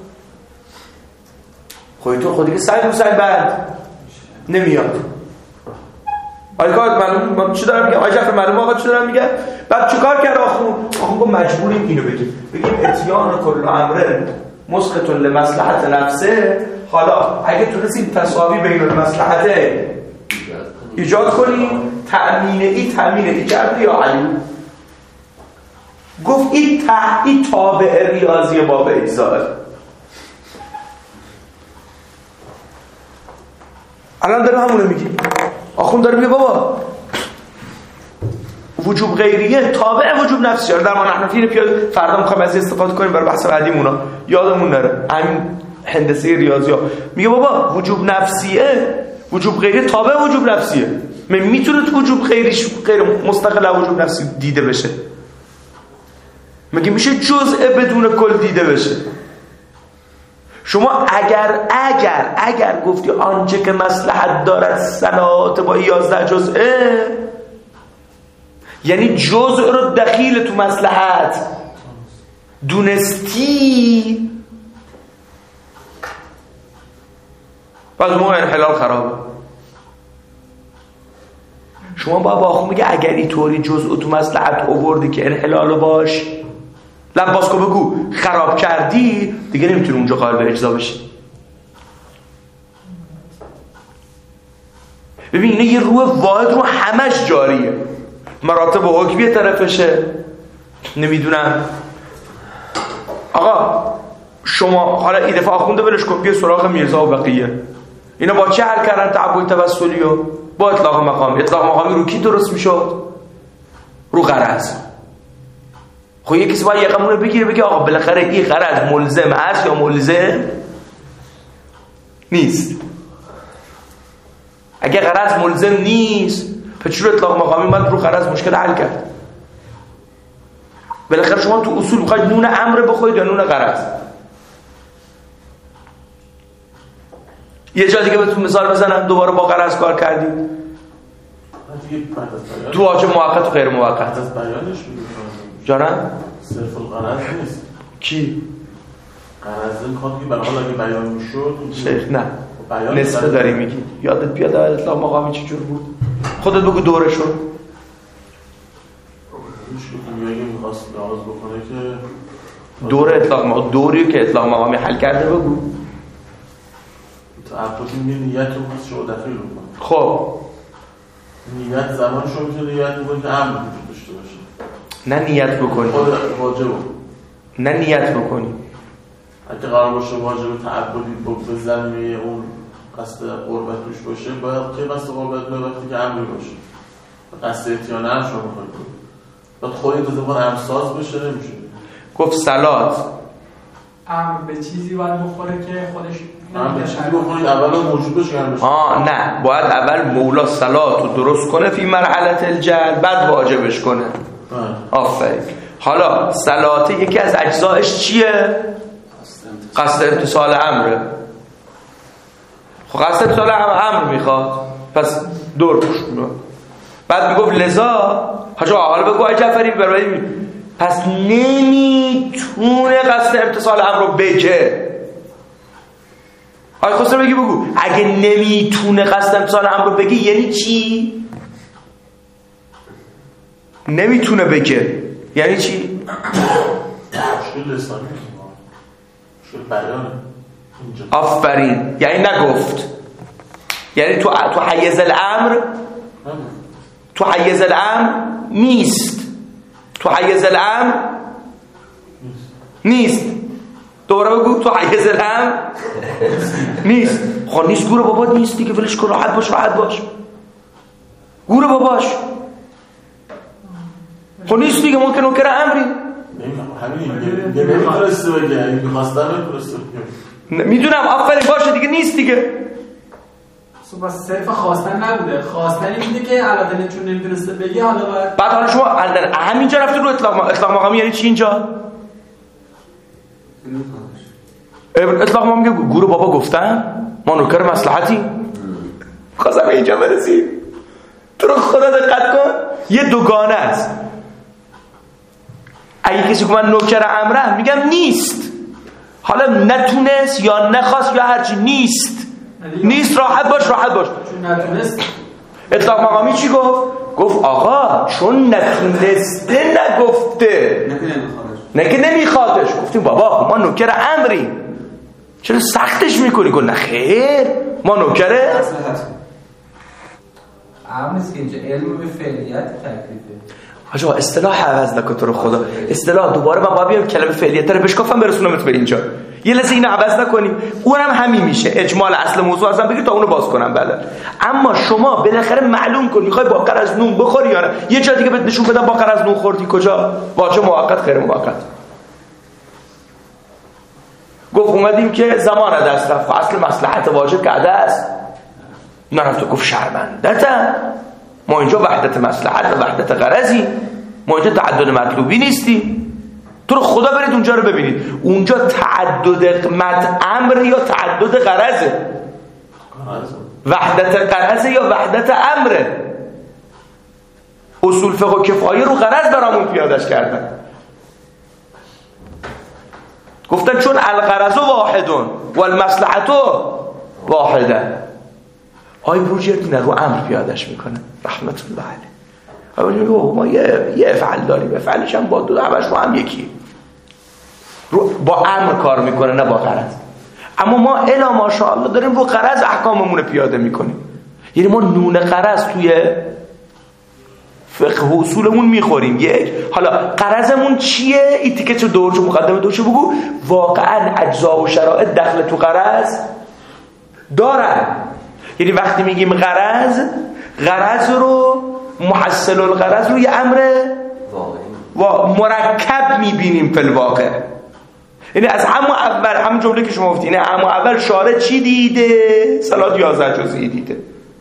خودی تو خودی که سعی دو سعی بعد نمیاد. آقای کار معلوم چی دارم میگم؟ آقای جعفر معلوم آقا چی دارم میگم؟ بعد چه کار کرد آخون؟ آخون گفت مجبوریم اینو بگیم بگیم اتیان کل امره مسقط لمصلحت نفسه. حالا اگه تونستیم تساوی بین المصلحت ایجاد کنیم تأمین ای تأمین ای کرد یا علی گفت این تحقیق تابع ریاضی باب اجزاء. الان داره همونو میگیم. آخون داره میگه بابا وجوب غیریه تابع وجوب نفسیه. در ما نحنفی پیاده فردا میخوایم از استفاده کنیم برای بحث بعدیمونا یادمون نره همین هندسه ریاضی ها. میگه بابا وجوب نفسیه وجوب غیریه تابع وجوب نفسیه. من میتونه تو وجوب غیریش غیر مستقل از وجوب نفسی دیده بشه؟ مگه میشه جزء بدون کل دیده بشه؟ شما اگر اگر اگر گفتی آنچه که مصلحت دارد صلاحات با یازده جزئه یعنی جزء رو دخیل تو مصلحت دونستی باز موقع انحلال خرابه. شما باید با آخون میگه اگر این طوری جزء تو مصلحت آوردی که انحلال باش لباسکو بگو خراب کردی دیگه نمیتونی اونجا قائل به اجزا بشی. ببین اینه یه روح واحد رو همش جاریه مراتب و حکمی طرفشه. نمیدونم آقا شما حالا این دفعه آخونده بلش کن بیا سراغ میرزا و بقیه اینا با چه حل کردن تعبوی توسلی و با اطلاق مقامی. اطلاق مقامی رو کی درست میشد؟ رو غرض. خب یه کسی باید یه قمونه بگیره بگه آقا بالاخره این غرض ملزم هست یا ملزم نیست. اگه غرض ملزم نیست پس چرا اطلاق مقامی اومد رو غرض مشکل حل کرد؟ بالاخره شما تو اصول میخواید نون امر بخورید یا نون غرض؟ یه جا دیگه بهتون مثال بزنم دوباره با غرض کار کردید تو واجب موقت و غیر موقت از بیانش جانم صرف الغرض نیست. کی؟ غرض میخواد که برای حال اگه بیان میشد شیخ نه نصفه داری میگی یادت بیاد اطلاق مقامی چی جور بود؟ خودت بگو دوره شد مشکل اگه میخواست لحاظ بکنه که دوره اطلاق مقامی دوری که اطلاق مقامی حل کرده بگو تعبد این نیت رو بس شما دخیل بکنه. خب نیت زمان شما میتونه نیت بکنه که امر وجود داشته باشه نه نیت بکنی خود واجب نه نیت بکنی اگه قرار باشه واجب تعبدی به زمینه اون قصد قربت توش باشه باید که قصد قربت به وقتی که امری باشه قصد اتیانه هم شما میخواید باید خودی تازمان امساز بشه نمیشه. گفت صلات امر به چیزی باید بخوره که خودش امر به چیزی بخورید اول موجود بشه هم بشه. آه نه باید اول مولا صلات رو درست کنه فی مرحلت الجل بعد واجبش کنه. آفرین. حالا صلات یکی از اجزایش چیه؟ قصد امتصال امره. خب قصد امتصال امر میخواد پس دور پوش کنه. بعد میگفت لذا حاجا حالا بگو آی جعفری برای پس نمیتونه قصد امتصال امر رو بگه. آی خسرو بگی بگو اگه نمیتونه قصد امتصال امر رو بگه یعنی چی؟ نمیتونه بگه یعنی چی؟ مشکل لسانی مشکل بیانه. آفرین یعنی نگفت یعنی تو تو حیز الامر تو حیز الامر نیست، تو حیز الامر نیست. دوباره بگو تو حیز الامر نیست. خب نیست گوره بابا نیست دیگه، ولش کن، راحت باش راحت باش گوره باباش. خب نیست دیگه، ممکن نوکر امری همین دیگه نمیتونسته بگه، این میخواستم نمیتونسته بگه. میدونم آفرین باشه دیگه، نیست دیگه. بس صرف خواستن نبوده، خواستن این بوده که علاوه چون نمیتونسته بگه حالا باید بعد حالا شما همینجا رفته رو اطلاق مقام. اطلاق مقامی یعنی چی اینجا؟ اطلاق مقام میگه گوره بابا گفتن ما نوکر مصلحتی خواستم اینجا برسیم. تو رو خدا دقت کن، یه دوگانه است. اگه کسی که من نوکر امرم میگم نیست، حالا نتونست یا نخواست یا هرچی نیست نیست، راحت باش راحت باش. چون نتونست اطلاق مقامی چی گفت؟ گفت آقا چون نتونسته نگفته، نه که نمیخوادش. گفتیم بابا ما نوکر امریم، چرا سختش میکنی؟ گفت نه خیر ما نوکره امر نیست که اینجا علم به فعلیت تکلیفه. آجا اصطلاح عوض نکن تو رو خدا. اصطلاح دوباره من باید بیام کلمه فعلیت رو بشکافم برسونمت به اینجا. یه لحظه اینو عوض نکنیم، اونم همین میشه. اجمال اصل موضوع ازم بگیر تا اونو باز کنم. بله اما شما بالاخره معلوم کن میخوای با قرض نون بخوری یا نه. یه جا دیگه بهت نشون بدم با قرض نون خوردی کجا، واجب موقت غیر موقت. گفت اومدیم که زمان دست رفت، اصل مصلحت واجب که است نرفت. گفت شرمندت ما اینجا وحدت مصلحت و وحدت غرضی، ما اینجا تعدد مطلوبی نیستی. تو رو خدا برید اونجا رو ببینید، اونجا تعدد مد امر یا تعدد غرضه، وحدت غرضه یا وحدت امره. اصول فقه و کفایه رو غرض برامون پیادش کردن. گفتن چون الغرض واحدون و المصلحت واحده. آی بروجرد نه رو امر پیادش میکنه رحمت الله علیه. ما یه یه افعال داریم، افعالش هم با دو همش با هم یکی، رو با امر کار میکنه نه با غرض. اما ما الا ماشاءالله داریم رو غرض احکاممون پیاده میکنیم. یعنی ما نون غرض توی فقه و اصولمون میخوریم. یک حالا غرضمون چیه؟ این تیکه چه دورچه مقدمه دورچه بگو. واقعا اجزا و شرایط دخل تو غرض دارن. یعنی وقتی میگیم غرض، غرض رو محصل الغرض رو یه امر و مرکب میبینیم فی الواقع. یعنی از همون اول، همون جمله که شما گفتین، همون اول شارع چی دیده؟ صلات یازده جزئی دیده.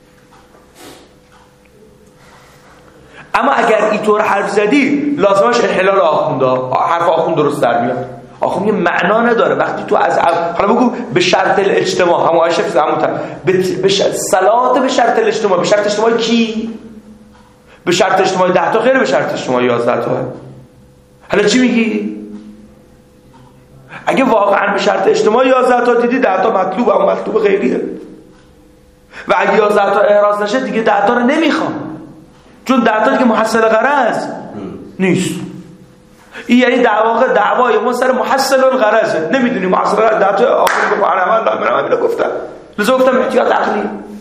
اما اگر اینطور حرف زدی لازمش انحلال آخونده، حرف آخوند درست در بیاد. آخوند یه معنا نداره وقتی تو از حالا بگو به شرط الاجتماع، همون عاشق همون به شرط صلات، به شرط الاجتماع. به شرط اجتماع کی؟ به شرط اجتماع ده تا غیر به شرط اجتماع یازده تا. حالا چی میگی؟ اگه واقعا به شرط اجتماع یازده تا دیدی، ده تا مطلوب و مطلوب غیریه. و اگه یازده تا احراز نشه دیگه ده تا رو نمیخوام، چون ده تا دیگه محصل غرض نیست. این یعنی در واقع دعوای ما سر محصل الغرضه. نمیدونی محصل غرض ده تا آخر بگو انا من من من گفتم، لذا گفتم احتیاط عقلی.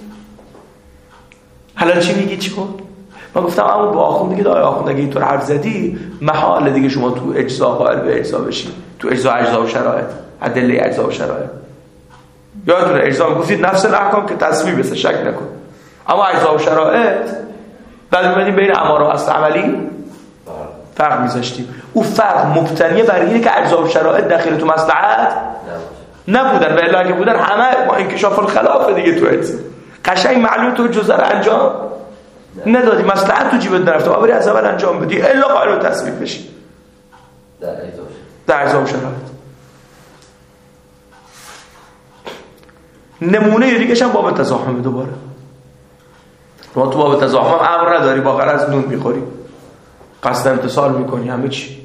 حالا چی میگی؟ چی کن؟ من گفتم اما با آخوند دیگه دای آخوند اگه اینطور حرف زدی محال دیگه شما تو اجزا قائل به اجزا بشی، تو اجزا اجزا و شرایط، ادله اجزا و شرایط. یادتونه اجزا میگفتید نفس الاحکام که تصویب بس، شک نکن. اما اجزا و شرایط بعد می‌بینیم بین امر و اصل عملی فرق می‌ذاشتیم. او فرق مبتنی بر اینه که اجزا و شرایط داخل تو مصلحت نبودن، و الا اگه بودن همه با انکشاف الخلاف دیگه تو اجزا قشنگ معلوم تو جزء رو انجام ندادی، مصلحت تو جیبت نرفته، ما بری از اول انجام بدی الا قائل به تصویب بشی در اجزا و شرایط. نمونه دیگه هم باب تزاحم. دوباره ما تو باب تزاحم امر نداری، با غرض نون میخوری، قصد امتصال میکنی، همه چی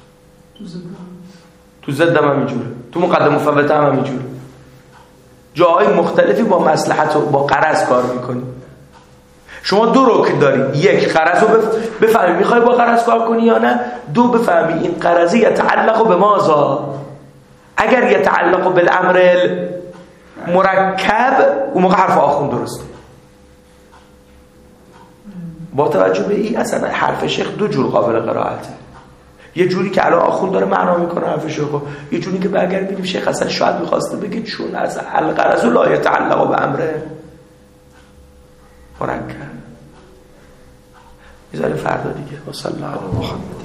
تو زد هم همینجوره، تو مقدم مفوته هم همینجوره، جاهای مختلفی با مصلحت و با غرض کار میکنی. شما دو رکن داری، یک غرض رو بفهمی میخوای با غرض کار کنی یا نه، دو بفهمی این غرضی یتعلق به ماذا. اگر یتعلق بالامر مرکب اون موقع حرف آخوند درسته. با توجه به این اصلا حرف شیخ دو جور قابل قرائته. یه جوری که الان آخوند داره معنا میکنه حرف شیخ، یه جوری که برگردیم شیخ اصلا شاید میخواسته بگه چون از الغرض لا یتعلق به امره مرکب. میذاره فردا دیگه. و صلی الله علی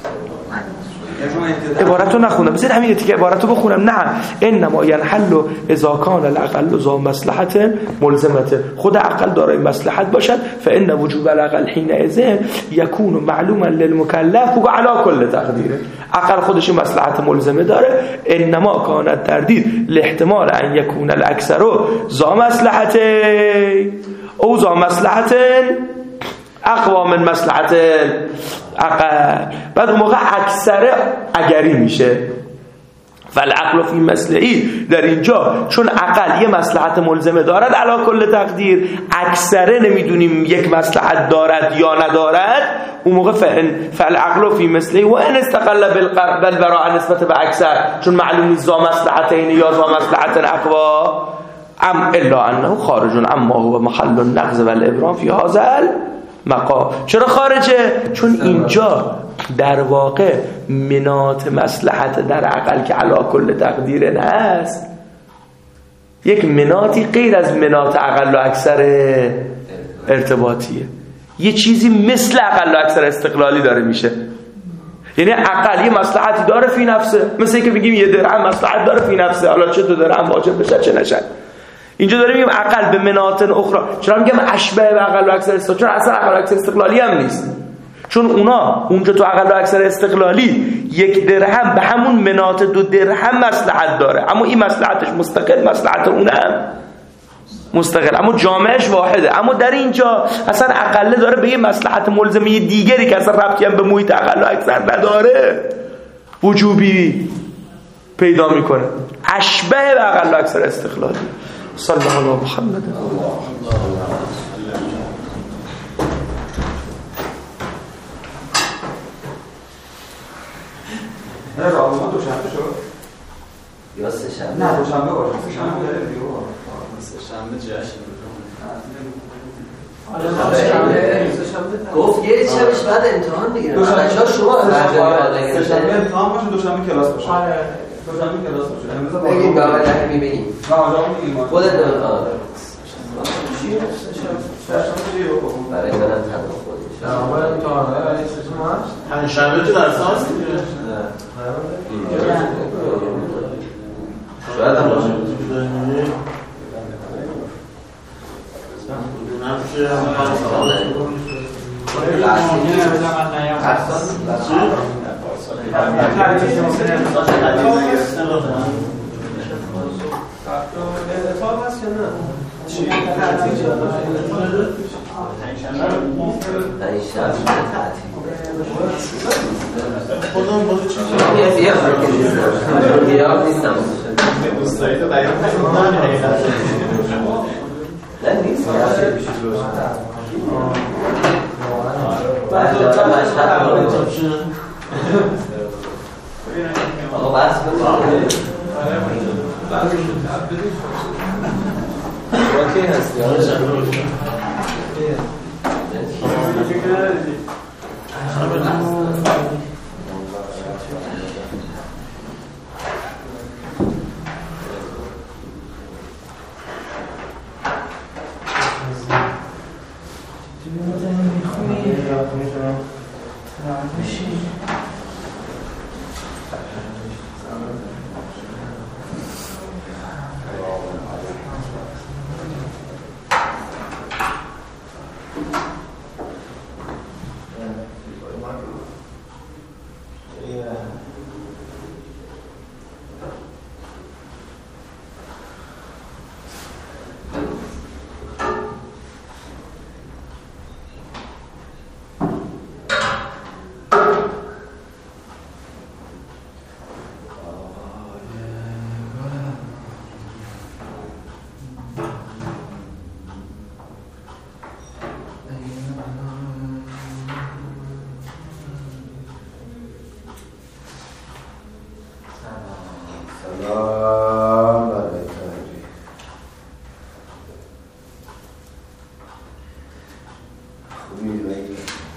محمد. عبارتو نخونم، بذار همین دیگه عبارتو بخونم. نه انما ينحل اذا كان الاقل ذا مصلحت ملزمته، خود عقل دارای مصلحت باشد. فان وجوب الاقل حينئذ يكون معلوما للمكلف وعلى كل تقديره. عقل خودش مصلحت ملزمه داره. انما كان الترديد لاحتمال ان يكون الاكثر ذا مصلحت او ذا مصلحت اقوا من مصلحت عقل. بعد اون موقع اکثر اگری میشه. فالعقل فی مصلحی در اینجا چون عقل یه مصلحت ملزمه دارد علی کل تقدیر، اکثره نمیدونیم یک مصلحت دارد یا ندارد، اون موقع فالعقل فی مصلحی و ان استقل بالقرب بالبراء نسبت به اکثر، چون معلوم نیست ذا مصلحتین یا ذا مصلحت اقوا ام الا انه خارج اما هو محل النقض والابرام فی هذا مقام. چرا خارجه؟ چون اینجا در واقع منات مصلحت در عقل که علا کل تقدیر هست، یک مناتی غیر از منات عقل و اکثر ارتباطیه، یه چیزی مثل عقل و اکثر استقلالی داره میشه. یعنی عقل یه مصلحتی داره فی نفسه، مثل اینکه بگیم یه درهم مصلحت داره فی نفسه، حالا چه تو درهم واجب بشه چه نشه. اینجا داریم میگیم عقل به منات اخرى. چرا میگم اشبه به عقل و اکثر استقلالی؟ چون اصلا عقل و اکثر استقلالی هم نیست، چون اونا اونجا تو عقل و اکثر استقلالی یک درهم به همون منات دو درهم مصلحت داره، اما این مصلحتش مستقل، مصلحت اونم مستقل، اما جامعش واحده. اما در اینجا اصلا عقل داره به یه مصلحت ملزمه دیگری که اصلا ربطی هم به محیط عقل و اکثر نداره وجوبی پیدا میکنه، اشبه به عقل و اکثر استقلالی. صلی الله علی محمد. نه راهنما دوشنبه شد یا سه شنبه؟ نه دوشنبه باشه، سه شنبه داره دیگه. سه شنبه جشن گفت یه شبش بعد امتحان دیگه. دوشنبه شما سه شنبه امتحان باشه، دوشنبه کلاس باشه. دوشنبه کلاس باشه. بگیم به آقای رحمی بگیم. نه آقا میگیم. خودت آره. برای منم تنها خودش. نه آقا امتحانه ولی سه ما هست. پنجشنبه تو درس هست دیگه. شاید هم باشه. نمیشه هم خودم بازی چیزی بیار نیستم دوستایی تو بیان نه نیست آقا بحث کنیم با کی هستی؟ خوبی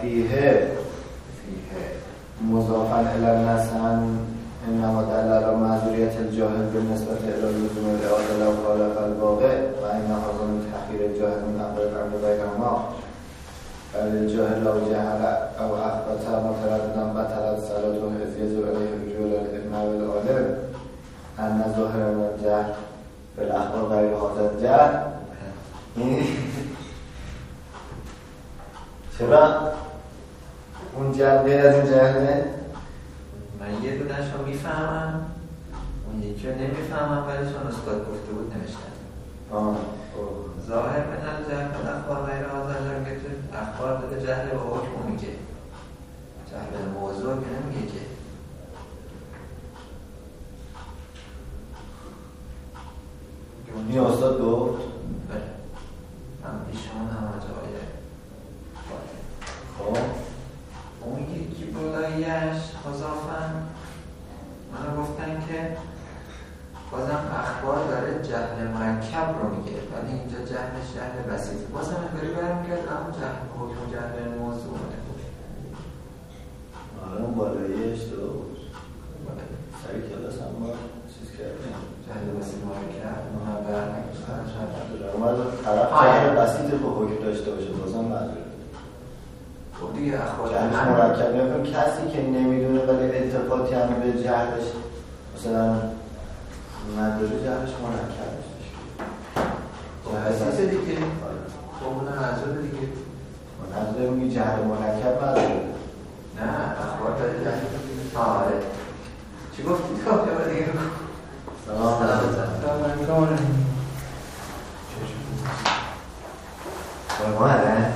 فیه فیه مضافا الی النسن انما دل علی معذوریت الجاهل بالنسبه الی لزوم الاعاده لو خالف الواقع و ان هذا من تحقیر الجاهل من امر الامر بینهما بل الجاهل لو جهل او اخبط مترددا بطلت صلاته اذ یجب علیه رجوع العلم والعالم ان ظاهر من الجهل بالاخبار غیر هذا الجهل. چرا اون جلبه از این جهله؟ من یه دونش رو میفهمم، اون یکی رو نمیفهمم، ولی چون استاد گفته بود نوشتم. ظاهر من الجهل بالاخبار غیر هذا الجهل که تو اخبار داده جهل با حکم میگه، جهل موضوع که نمیگه که. این استاد گفت؟ بله هم ایشون هم جای خب اون یکی بلایش خضافن منو گفتن که بازم اخبار داره جهل مرکب رو میگه، ولی اینجا جهلش جهل بسیطه. بازم انگاری برمیگرد اما جهل حکم جهل موضوع نگوش. آره اون بالایش تو سری کلاس هم با چیز کردیم جهل بسیط مرکب منبر نگوشتن اومد طرف جهل بسیط با حکم داشته باشه بازم معذوره. خب دیگه اخبار جهلش مرکب نکنم کسی که نمیدونه ولی التفاتی هم به جهلش مثلا نداره جهلش مرکب میشه. بسیطه دیگه خب اونه معذوره دیگه. منظور میگه جهل مرکب معذوره. نه اخبار داره جهل آره چی گفتی؟ خب یه دیگه رو سلام سلام سلام آره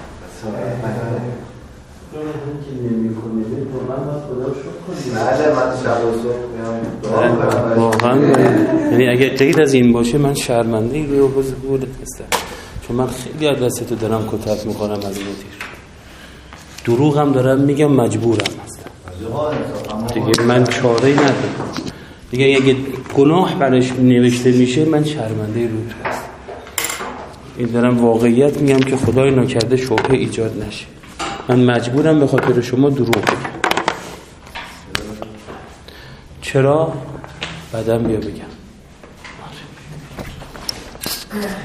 اون که نمی کنیده واقعا باید خدا رو شکر کنیم. بله من شب و صبح واقعا یعنی اگه غیر از این باشه من شرمنده ای رو بز بولت هستم، چون من خیلی از دستتو دارم کتک میکنم از این تیر دروغ هم دارم میگم مجبورم هستم دیگه، من چاره ای ندارم دیگه. اگه گناه برش نوشته میشه من شرمنده ای رو تو هستم. این دارم واقعیت میگم که خدای نکرده شبهه ایجاد نشه. من مجبورم به خاطر شما دروغ بگم. چرا؟ بعدم بیا بگم.